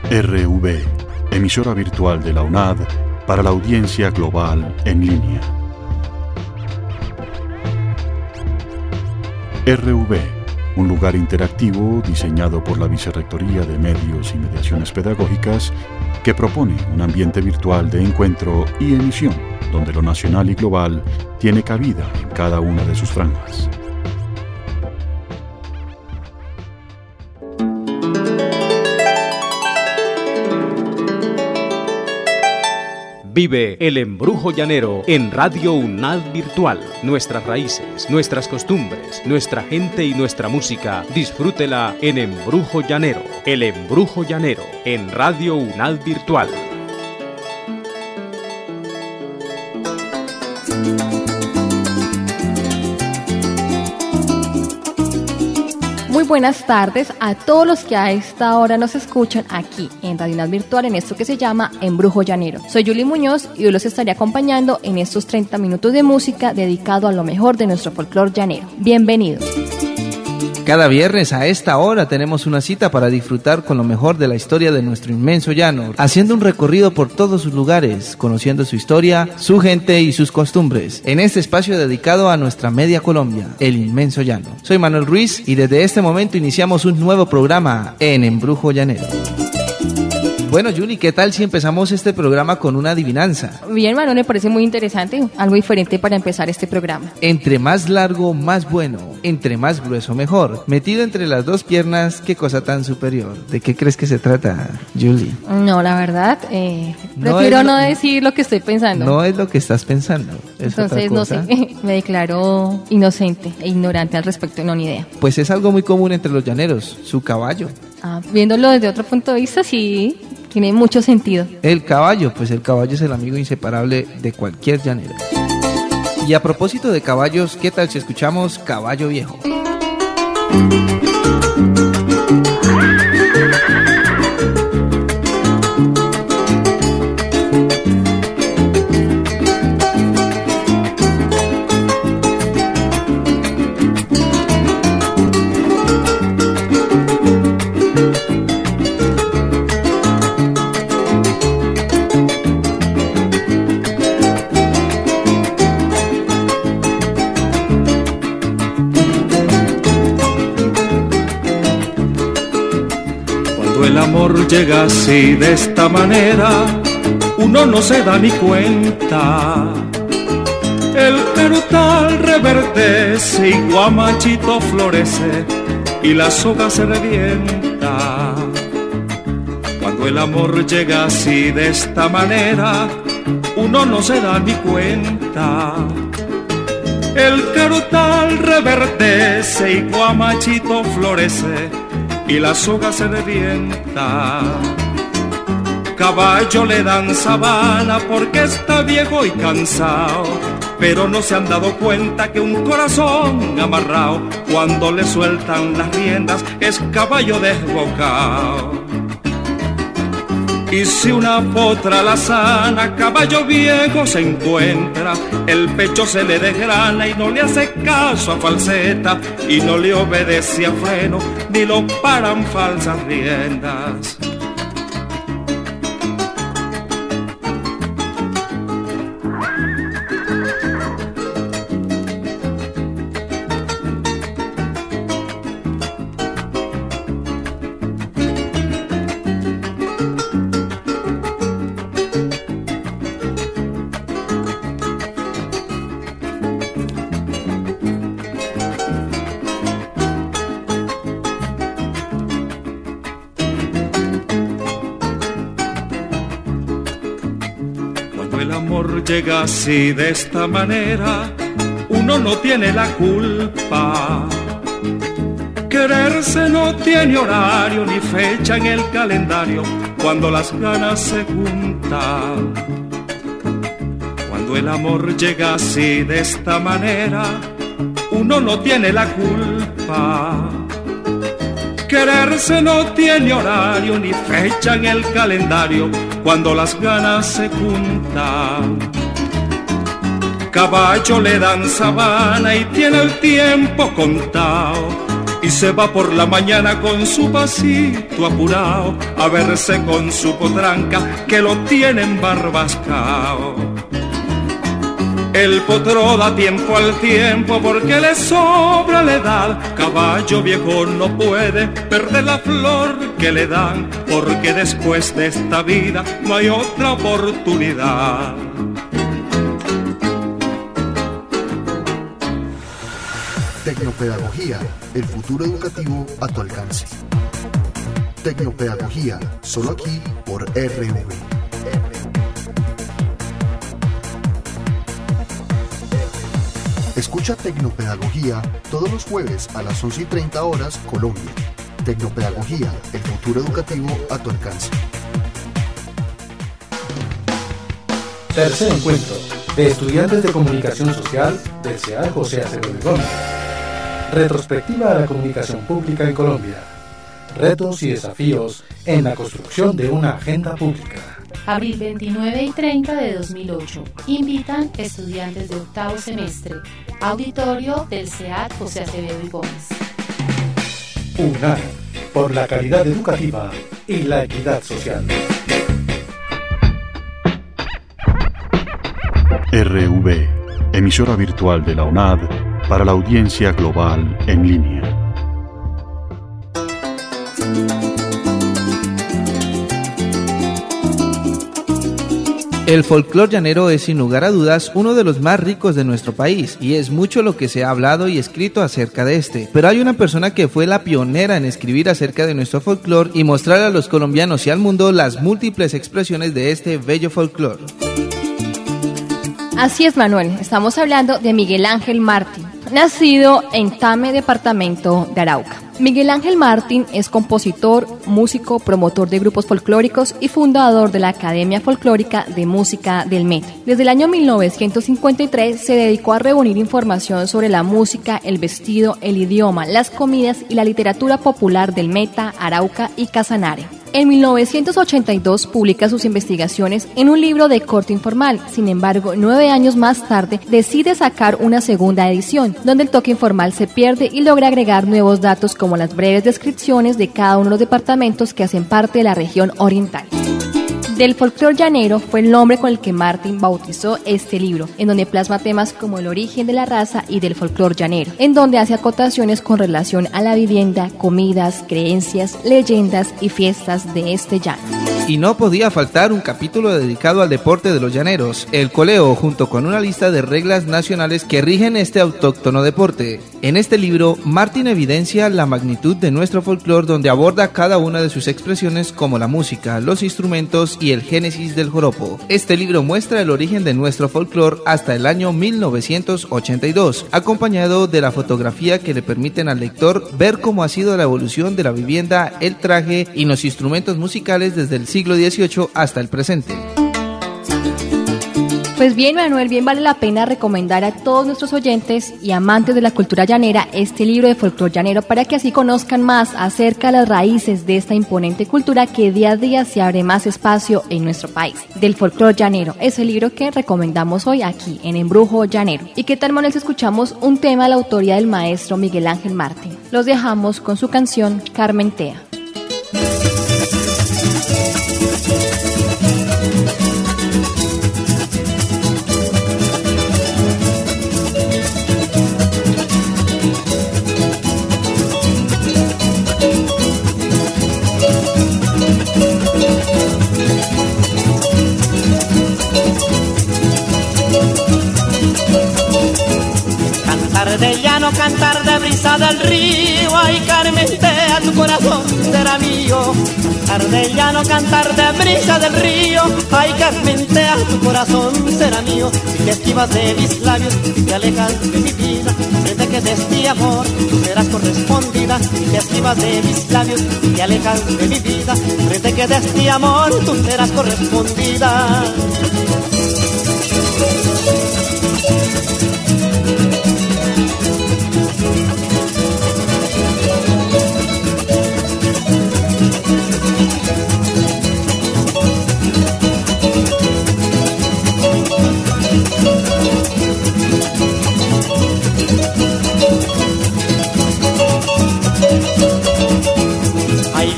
RV, emisora virtual de la UNAD para la audiencia global en línea. RV, un lugar interactivo diseñado por la Vicerrectoría de Medios y Mediaciones Pedagógicas que propone un ambiente virtual de encuentro y emisión donde lo nacional y global tiene cabida en cada una de sus franjas. Vive el embrujo llanero en Radio UNAD Virtual. Nuestras raíces, nuestras costumbres, nuestra gente y nuestra música. Disfrútela en Embrujo Llanero. El embrujo llanero en Radio UNAD Virtual. Muy buenas tardes a todos los que a esta hora nos escuchan aquí en Radio UNAD Virtual en esto que se llama Embrujo Llanero. Soy Yuli Muñoz y hoy los estaré acompañando en estos 30 minutos de música dedicado a lo mejor de nuestro folclore llanero. Bienvenidos. Cada viernes a esta hora tenemos una cita para disfrutar con lo mejor de la historia de nuestro inmenso llano, haciendo un recorrido por todos sus lugares, conociendo su historia, su gente y sus costumbres, en este espacio dedicado a nuestra media Colombia, el inmenso llano. Soy Manuel Ruiz y desde este momento iniciamos un nuevo programa en Embrujo Llanero. Bueno, Yuli, ¿qué tal si empezamos este programa con una adivinanza? Bien, Manuel, me parece muy interesante, algo diferente para empezar este programa. Entre más largo, más bueno. Entre más grueso, mejor. Metido entre las dos piernas, qué cosa tan superior. ¿De qué crees que se trata, Yuli? No, la verdad, prefiero no decir lo que estoy pensando. No es lo que estás pensando. Entonces, no sé, me declaro inocente e ignorante al respecto, no, ni idea. Pues es algo muy común entre los llaneros, su caballo. Viéndolo desde otro punto de vista, sí, tiene mucho sentido. El caballo, pues el caballo es el amigo inseparable de cualquier llanero. Y a propósito de caballos, ¿qué tal si escuchamos Caballo Viejo? El amor llega así de esta manera, uno no se da ni cuenta. El perutal reverdece y guamachito florece y la soga se revienta. Cuando el amor llega así de esta manera, uno no se da ni cuenta. El carutal reverdece y guamachito florece y la soga se revienta. Caballo le dan sabana porque está viejo y cansado, pero no se han dado cuenta que un corazón amarrado, cuando le sueltan las riendas, es caballo desbocado. Y si una potra la sana, caballo viejo se encuentra, el pecho se le desgrana y no le hace caso a falseta, y no le obedece a freno, ni lo paran falsas riendas. El amor llega así de esta manera, uno no tiene la culpa. Quererse no tiene horario ni fecha en el calendario, cuando las ganas se juntan. Cuando el amor llega así de esta manera, uno no tiene la culpa. Quererse no tiene horario ni fecha en el calendario, cuando las ganas se juntan. Caballo le dan sabana y tiene el tiempo contado, y se va por la mañana con su pasito apurado a verse con su potranca que lo tiene embarbascao. El potro da tiempo al tiempo porque le sobra la edad. Caballo viejo no puede perder la flor que le dan, porque después de esta vida no hay otra oportunidad. Tecnopedagogía, el futuro educativo a tu alcance. Tecnopedagogía, solo aquí por RTV. Escucha Tecnopedagogía todos los jueves a las 11:30 horas Colombia. Tecnopedagogía, el futuro educativo a tu alcance. Tercer encuentro de estudiantes de comunicación social del CEA José Acevedo Gómez. Retrospectiva de la comunicación pública en Colombia. Retos y desafíos en la construcción de una agenda pública. Abril 29 y 30 de 2008. Invitan estudiantes de octavo semestre. Auditorio del CEA José Acevedo y Gómez. UNAD, por la calidad educativa y la equidad social. RV, emisora virtual de la UNAD para la audiencia global en línea. El folclore llanero es sin lugar a dudas uno de los más ricos de nuestro país y es mucho lo que se ha hablado y escrito acerca de este. Pero hay una persona que fue la pionera en escribir acerca de nuestro folclore y mostrar a los colombianos y al mundo las múltiples expresiones de este bello folclore. Así es, Manuel, estamos hablando de Miguel Ángel Martín, nacido en Tame, departamento de Arauca. Miguel Ángel Martín es compositor, músico, promotor de grupos folclóricos y fundador de la Academia Folclórica de Música del Meta. Desde el año 1953 se dedicó a reunir información sobre la música, el vestido, el idioma, las comidas y la literatura popular del Meta, Arauca y Casanare. En 1982 publica sus investigaciones en un libro de corte informal. Sin embargo, 9 años más tarde decide sacar una segunda edición, donde el toque informal se pierde y logra agregar nuevos datos como las breves descripciones de cada uno de los departamentos que hacen parte de la región oriental. Del folclore llanero fue el nombre con el que Martín bautizó este libro, en donde plasma temas como el origen de la raza y del folclore llanero, en donde hace acotaciones con relación a la vivienda, comidas, creencias, leyendas y fiestas de este llano. Y no podía faltar un capítulo dedicado al deporte de los llaneros, el coleo, junto con una lista de reglas nacionales que rigen este autóctono deporte. En este libro, Martín evidencia la magnitud de nuestro folclore, donde aborda cada una de sus expresiones como la música, los instrumentos y el génesis del joropo. Este libro muestra el origen de nuestro folclore hasta el año 1982, acompañado de la fotografía que le permiten al lector ver cómo ha sido la evolución de la vivienda, el traje y los instrumentos musicales desde el siglo XVIII hasta el presente. Pues bien, Manuel, bien vale la pena recomendar a todos nuestros oyentes y amantes de la cultura llanera este libro de folclore llanero para que así conozcan más acerca de las raíces de esta imponente cultura que día a día se abre más espacio en nuestro país. Del folclore llanero es el libro que recomendamos hoy aquí en Embrujo Llanero. ¿Y qué tal, Manuel, si escuchamos un tema de la autoría del maestro Miguel Ángel Martín? Los dejamos con su canción Carmentea. Cantar de llano, cantar de brisa del río, ay Carmentea, tu corazón será mío. Cantar de llano, cantar de brisa del río, ay Carmentea, tu corazón será mío. Si te esquivas de mis labios, si te alejas de mi vida, frente que de este amor tú serás correspondida. Si te esquivas de mis labios, si te alejas de mi vida, frente que de este amor tú serás correspondida.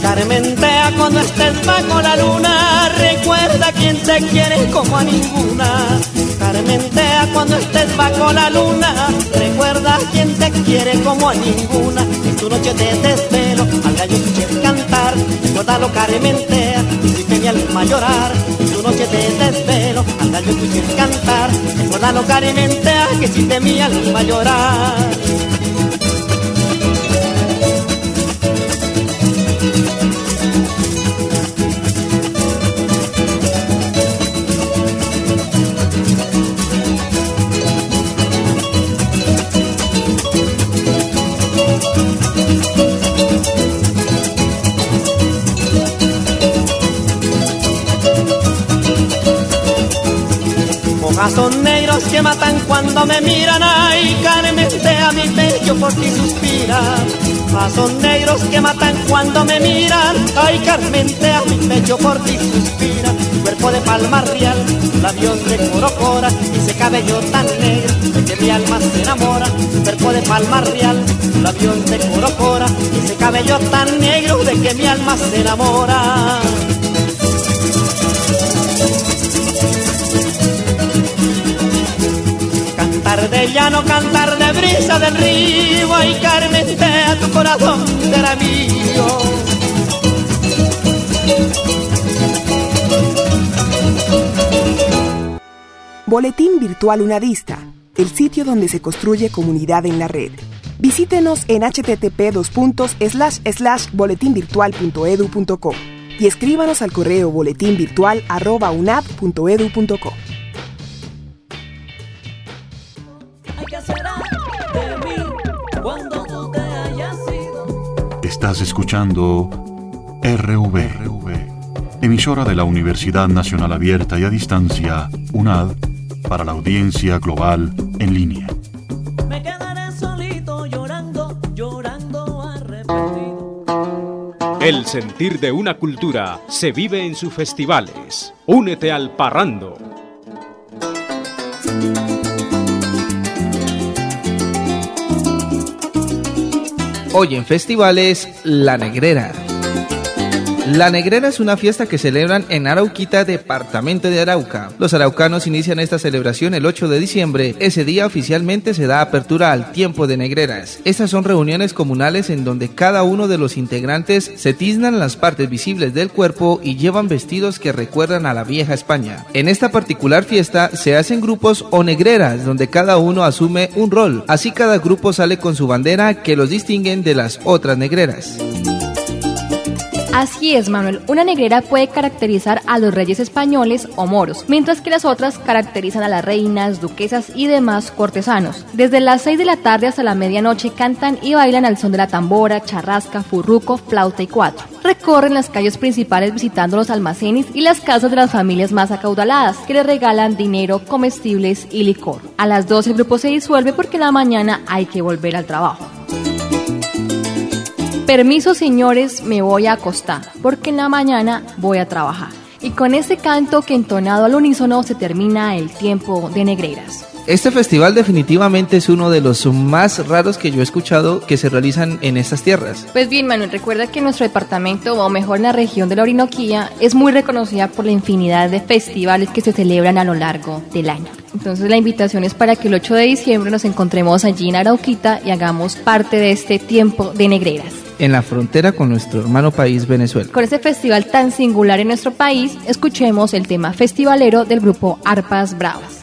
Carmentea, cuando estés bajo la luna, recuerda quien te quiere como a ninguna. Carmentea, cuando estés bajo la luna, recuerda quien te quiere como a ninguna. En tu noche de desvelo, al gallo escuches cantar, recuérdalo Carmentea, hiciste mi alma llorar. En tu noche de desvelo, al gallo escuches cantar, recuérdalo Carmentea, que hiciste mi alma llorar. Ojos son negros que matan cuando me miran, ay, Carmentea, mi pecho por ti suspira. Ojos son negros que matan cuando me miran, ay, Carmentea, mi pecho por ti suspira. Tu cuerpo de palma real, tu labios de corocora, y ese cabello tan negro de que mi alma se enamora. Tu cuerpo de palma real, tu labios de corocora, y ese cabello tan negro de que mi alma se enamora. Cantar de llano, cantar de brisa del río, ay, Carmentea, tu corazón será mío. Boletín Virtual UNADista, el sitio donde se construye comunidad en la red. Visítenos en http://boletinvirtual.edu.co y escríbanos al correo boletinvirtual@unad.edu.co. Estás escuchando RV, emisora de la Universidad Nacional Abierta y a Distancia, UNAD, para la audiencia global en línea. Me quedaré solito llorando, llorando arrepentido. El sentir de una cultura se vive en sus festivales. Únete al parrando. Hoy en festivales, La Negrera. La Negrera es una fiesta que celebran en Arauquita, departamento de Arauca. Los araucanos inician esta celebración el 8 de diciembre. Ese día oficialmente se da apertura al tiempo de negreras. Estas son reuniones comunales en donde cada uno de los integrantes se tiznan las partes visibles del cuerpo y llevan vestidos que recuerdan a la vieja España. En esta particular fiesta se hacen grupos o negreras donde cada uno asume un rol. Así cada grupo sale con su bandera que los distinguen de las otras negreras. Así es, Manuel. Una negrera puede caracterizar a los reyes españoles o moros, mientras que las otras caracterizan a las reinas, duquesas y demás cortesanos. Desde las 6 de la tarde hasta la medianoche cantan y bailan al son de la tambora, charrasca, furruco, flauta y cuatro. Recorren las calles principales visitando los almacenes y las casas de las familias más acaudaladas, que les regalan dinero, comestibles y licor. A las 12 el grupo se disuelve porque en la mañana hay que volver al trabajo. Permiso, señores, me voy a acostar, porque en la mañana voy a trabajar. Y con este canto que entonado al unísono se termina el tiempo de negreras. Este festival definitivamente es uno de los más raros que yo he escuchado que se realizan en estas tierras. Pues bien, Manuel, recuerda que nuestro departamento, o mejor en la región de la Orinoquía, es muy reconocida por la infinidad de festivales que se celebran a lo largo del año. Entonces la invitación es para que el 8 de diciembre nos encontremos allí en Arauquita y hagamos parte de este tiempo de negreras. En la frontera con nuestro hermano país Venezuela. Con este festival tan singular en nuestro país, escuchemos el tema festivalero del grupo Arpas Bravas.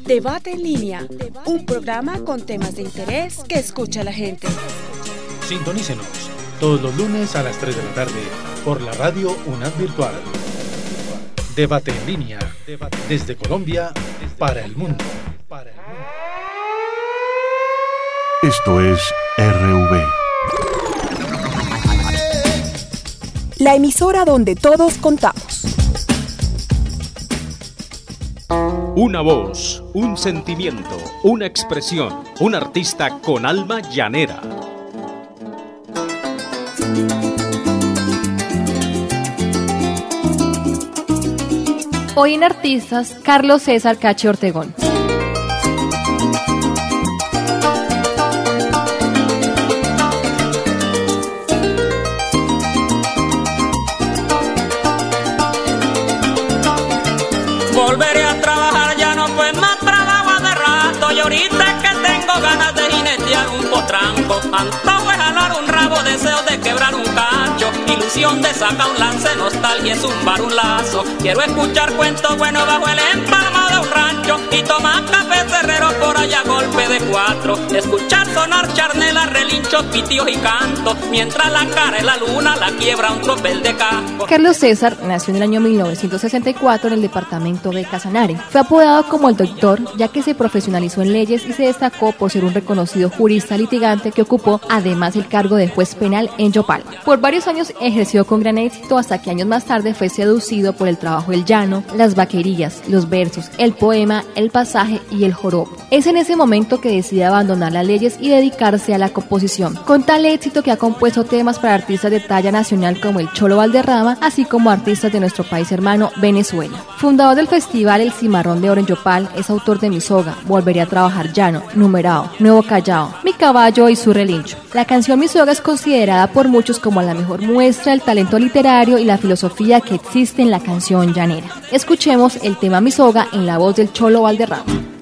Debate en línea, un programa con temas de interés que escucha la gente. Sintonícenos todos los lunes a las 3 de la tarde por la radio UNAD Virtual. Debate en línea, desde Colombia para el mundo. Esto es RV. La emisora donde todos contamos. Una voz, un sentimiento, una expresión, un artista con alma llanera. Hoy en Artistas, Carlos César Cachi Ortegón. Volveré a trabajar, ya no pues más trabajo hace rato. Y ahorita que tengo ganas de jinetear un potranco, antojo de jalar un rabo, deseo de quebrar un cacho, ilusión de sacar un lance, nostalgia es zumbar un lazo. Quiero escuchar cuentos buenos bajo el empalmo de un rancho y tomar café cerrero por allá golpe de 4. Escuchar sonar charnelas, relinchos, pitios y cantos, mientras la cara de la luna la quiebra un tropel de casco. Carlos César nació en el año 1964 en el departamento de Casanare. Fue apodado como el Doctor, ya que se profesionalizó en leyes y se destacó por ser un reconocido jurista litigante que ocupó además el cargo de juez penal en Yopal. Por varios años ejerció con gran éxito hasta que años más tarde fue seducido por el trabajo del llano, las vaquerías, los versos, el poema, el pasaje y el joropo. Es en ese momento que decide abandonar las leyes y dedicarse a la composición, con tal éxito que ha compuesto temas para artistas de talla nacional como el Cholo Valderrama, así como artistas de nuestro país hermano Venezuela. Fundador del festival El Cimarrón de Oro en Yopal, es autor de Mi Soga, Volveré a trabajar llano, Numerado, Nuevo Callao, Mi Caballo y Su Relincho. La canción Mi Soga es considerada por muchos como la mejor muestra del talento literario y la filosofía que existe en la canción llanera. Escuchemos el tema Mi Soga en la voz del Cholo Valderrama.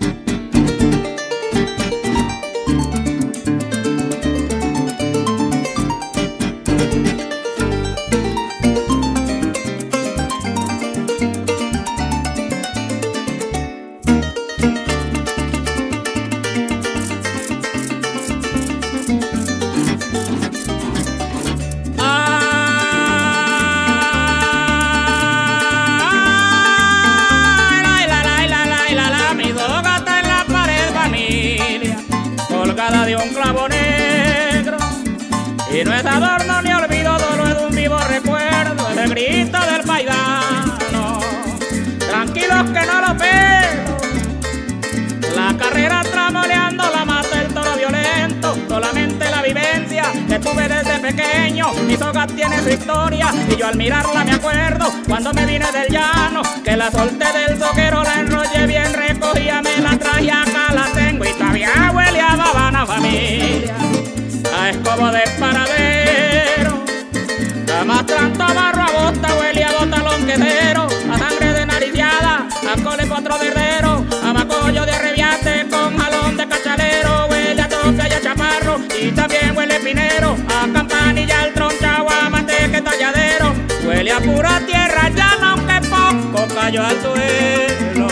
De un clavo negro y no es adorno ni olvido, solo es un vivo recuerdo, el grito del paisano. Tranquilos que no lo pelo, la carrera tramoleando la mata el toro violento, solamente la vivencia que tuve desde pequeño. Mi soga tiene su historia y yo al mirarla me acuerdo cuando me vine del llano, que la solté del soquero, la enrollé bien recogida, me la traje acá, la tengo y todavía huele a Habana familia, a escobo de paradero, a mastranto barro, a bosta, huele a botalón quedero, a sangre de nariciada, a cole potro de herdero, a macollo de arrebiate con jalón de cachalero, huele a toque y a chaparro y también huele pinero, a campanilla, al tronchao, a manteca y talladero, huele a pura tierra llana aunque poco cayó al suelo.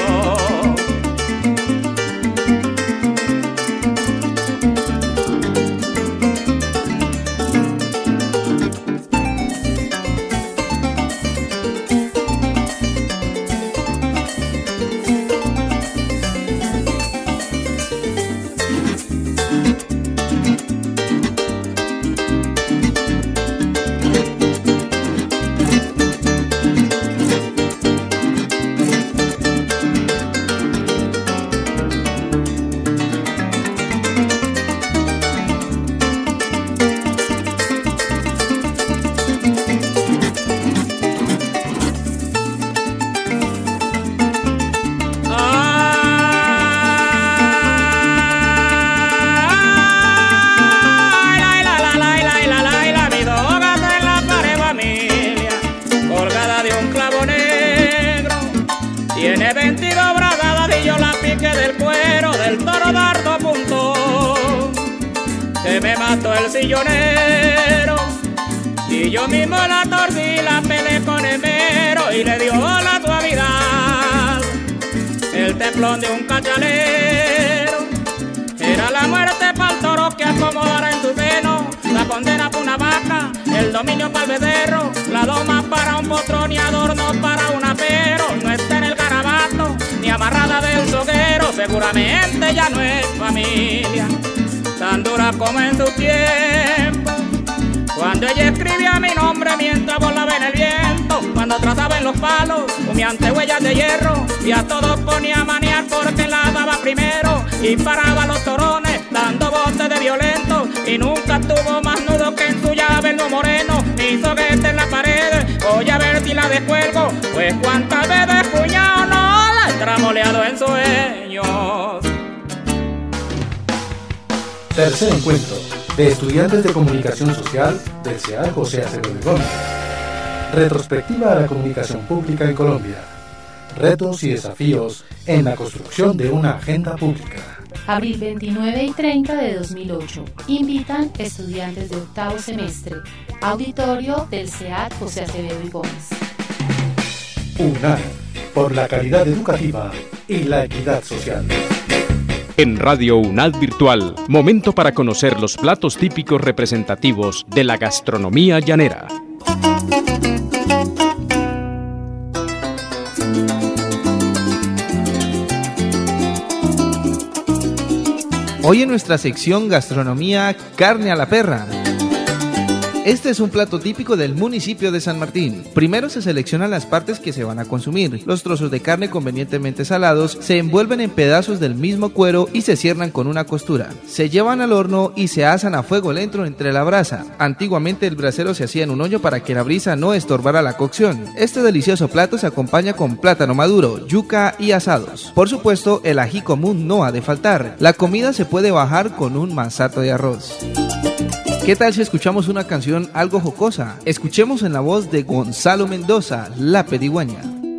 Tiene 22 bradadas y yo la pique del cuero del toro dardo punto, que me mató el sillonero. Y yo mismo la torcí, la pelé con el mero y le dio la suavidad. El templón de un cachalero. Era la muerte pa'l toro que acomodara en su seno, la condena pa' una vaca, el dominio pa'l becerro, la doma para un potrón y adornos para un apero. No está en el garabato, ni amarrada del soguero, seguramente ya no es familia, tan dura como en su tiempo. Cuando ella escribía mi nombre mientras volaba en el viento, cuando trazaba en los palos humeantes huellas de hierro, y a todos ponía a manear porque la daba primero, y paraba los torones dando botes de violento, y nunca tuvo más nudo que en su llave el no moreno, ni soguete en la pared, voy a ver si la descuelgo, pues cuántas veces cuñado no la he tramoleado en sueños. Tercer encuentro de estudiantes de comunicación social del CEAD José Acevedo Gómez. Retrospectiva a la comunicación pública en Colombia. Retos y desafíos en la construcción de una agenda pública. Abril 29 y 30 de 2008. Invitan estudiantes de octavo semestre. Auditorio del CEAD José Acevedo y Gómez. UNAD, por la calidad educativa y la equidad social. En Radio UNAD Virtual, momento para conocer los platos típicos representativos de la gastronomía llanera. Hoy en nuestra sección Gastronomía, carne a la perra. Este es un plato típico del municipio de San Martín. Primero se seleccionan las partes que se van a consumir. Los trozos de carne convenientemente salados se envuelven en pedazos del mismo cuero y se cierran con una costura. Se llevan al horno y se asan a fuego lento entre la brasa. Antiguamente el brasero se hacía en un hoyo para que la brisa no estorbara la cocción. Este delicioso plato se acompaña con plátano maduro, yuca y asados. Por supuesto, el ají común no ha de faltar. La comida se puede bajar con un masato de arroz. ¿Qué tal si escuchamos una canción algo jocosa? Escuchemos en la voz de Gonzalo Mendoza, La Pedigüeña.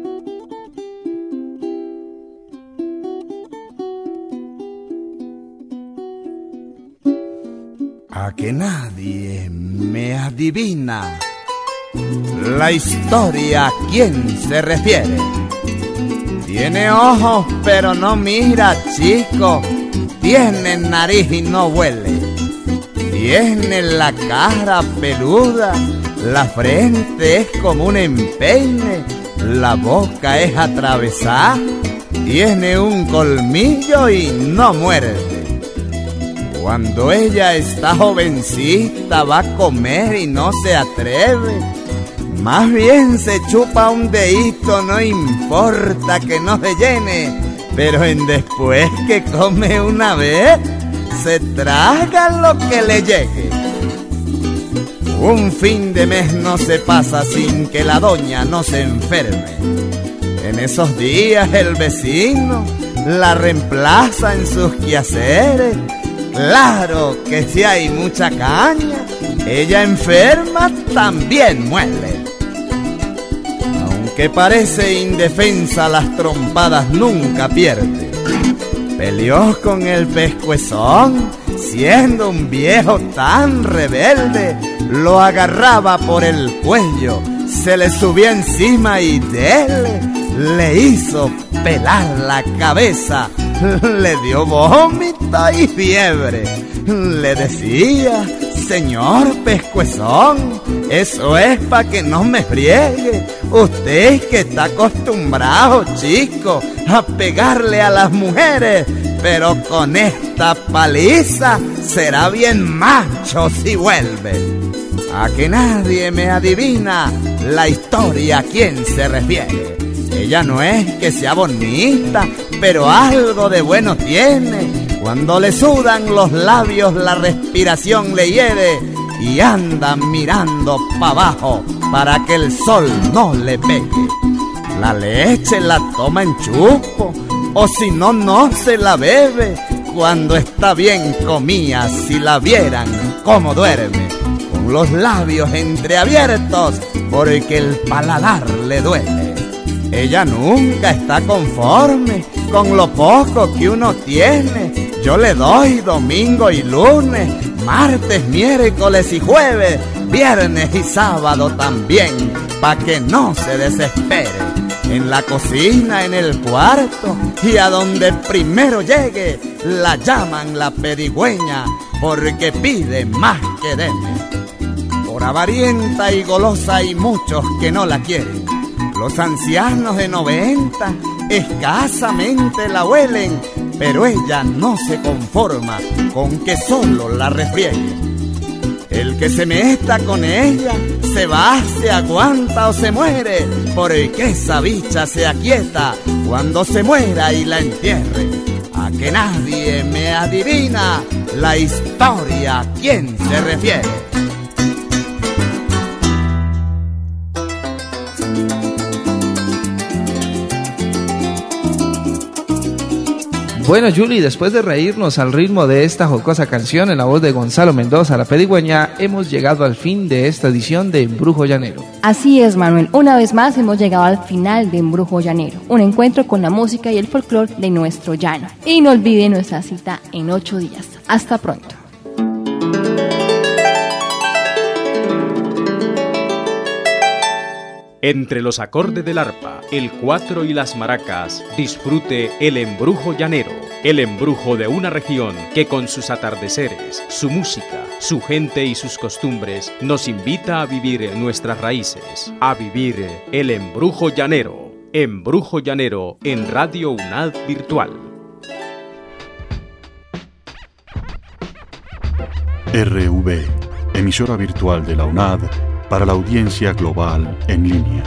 A que nadie me adivina la historia a quién se refiere. Tiene ojos pero no mira, chico. Tiene nariz y no huele. Tiene la cara peluda, la frente es como un empeine, la boca es atravesada, tiene un colmillo y no muerde. Cuando ella está jovencita va a comer y no se atreve, más bien se chupa un dedito, no importa que no se llene, pero en después que come una vez, se traga lo que le llegue. Un fin de mes no se pasa sin que la doña no se enferme. En esos días el vecino la reemplaza en sus quehaceres. Claro que si hay mucha caña, ella enferma también muere. Aunque parece indefensa, las trompadas nunca pierde. Peleó con el pescuezón, siendo un viejo tan rebelde, lo agarraba por el cuello, se le subía encima y le hizo pelar la cabeza, le dio vómito y fiebre. Le decía: señor pescuezón, eso es pa' que no me friegue. Usted que está acostumbrado, chico, a pegarle a las mujeres, pero con esta paliza será bien macho si vuelve. A que nadie me adivina la historia a quién se refiere. Ella no es que sea bonita, pero algo de bueno tiene. Cuando le sudan los labios, la respiración le hiede y anda mirando para abajo para que el sol no le pegue. La leche la toma en chupo, o si no, no se la bebe. Cuando está bien comía, si la vieran cómo duerme, con los labios entreabiertos porque el paladar le duele. Ella nunca está conforme con lo poco que uno tiene. Yo le doy domingo y lunes, martes, miércoles y jueves, viernes y sábado también, pa' que no se desespere. en la cocina, en el cuarto, y a donde primero llegue la llaman la pedigüeña, porque pide más que deme. Por avarienta y golosa hay muchos que no la quieren. Los ancianos de 90 escasamente la huelen, pero ella no se conforma con que solo la refriegue. El que se meta con ella se va, se aguanta o se muere, porque esa bicha se aquieta cuando se muera y la entierre. A que nadie me adivina la historia a quién se refiere. Bueno, Julie, después de reírnos al ritmo de esta jocosa canción en la voz de Gonzalo Mendoza, la pedigüeña, hemos llegado al fin de esta edición de Embrujo Llanero. Así es, Manuel. Una vez más hemos llegado al final de Embrujo Llanero, un encuentro con la música y el folclore de nuestro llano. Y no olviden nuestra cita en 8 días. Hasta pronto. Entre los acordes del arpa, el cuatro y las maracas, disfrute el embrujo llanero, el embrujo de una región que con sus atardeceres, su música, su gente y sus costumbres nos invita a vivir nuestras raíces, a vivir el embrujo llanero en Radio UNAD Virtual. RV, emisora virtual de la UNAD, para la audiencia global en línea.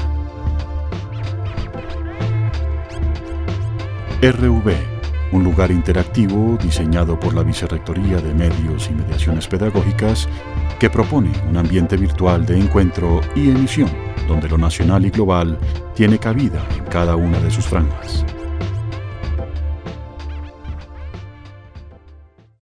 RV, un lugar interactivo diseñado por la Vicerrectoría de Medios y Mediaciones Pedagógicas que propone un ambiente virtual de encuentro y emisión donde lo nacional y global tiene cabida en cada una de sus franjas.